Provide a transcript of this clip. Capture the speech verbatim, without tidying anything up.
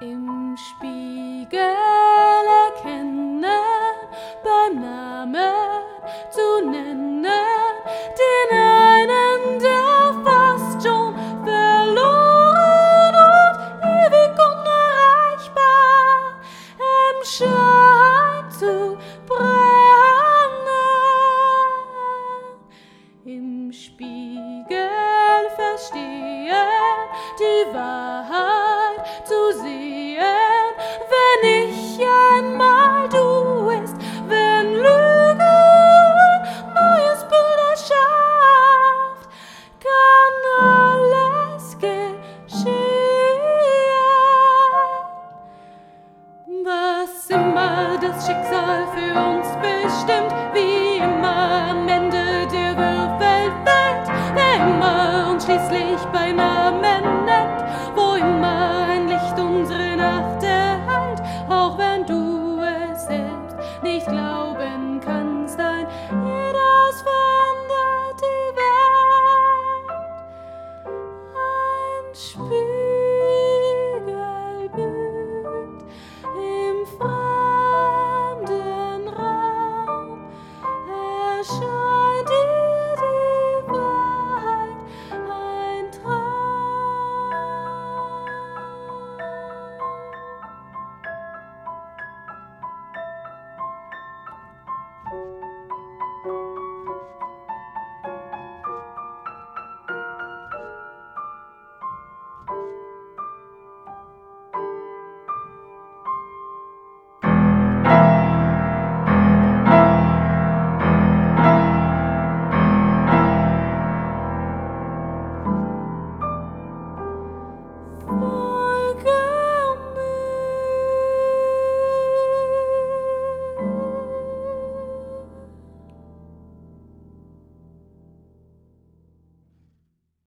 Im Spiegel erkennen, beim Namen zu nennen, den einen, der fast schon verloren und ewig unerreichbar im Schein zu brennen. Im Spiegel verstehen die Wahrheit